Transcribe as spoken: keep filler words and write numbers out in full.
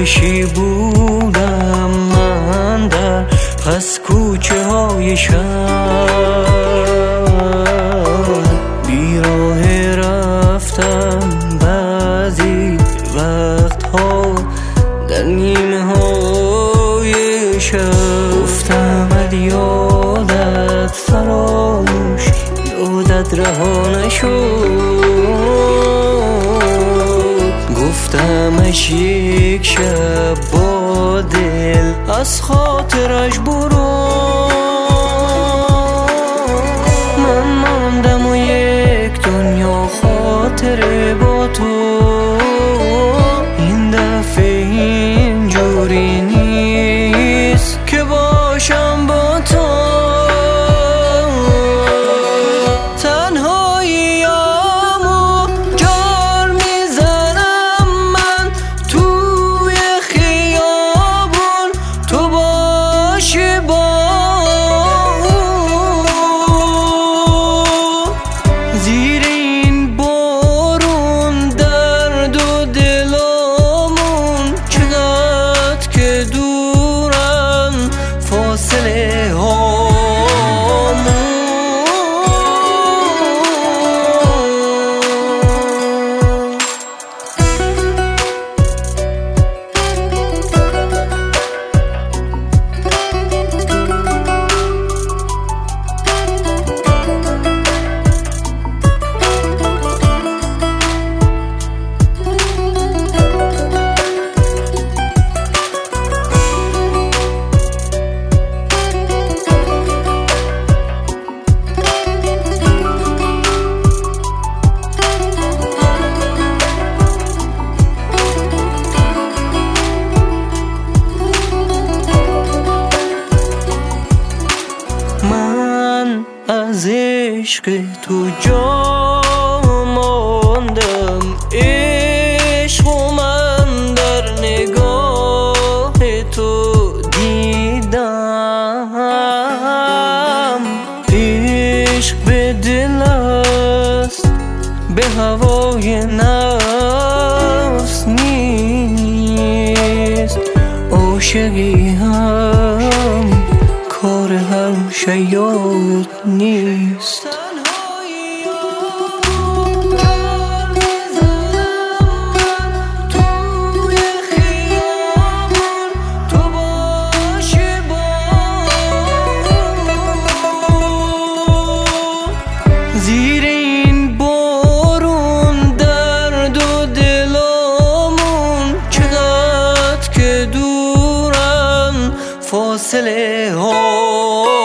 آتشی بودم من در پس کوچه های شهر، بیراه رفتم بعضی وقتها در نیمه های شب. گفتم ال یادت فراموش، یادت رها نشد. گفتمش یک شب با دل از خاطرش برو. من ماندم و یک دنیا خاطره با تو. این دفعه اینجوری نیست که باشم با تو. تنهاییامو جار میزنم من توی خیابون، تو باشی با زیر این بارون. درد و دلامون چقدر که دورن فاصله هامون. من از عشق تو جا ماندم، عشق و من در نگاه تو دیدم. عشق به دل است، به هوای نفس نیست. عاشقی هم کار هم شیاد نیست. زیر این بارون درد و دلامون چقدر که دورن فاصله ها.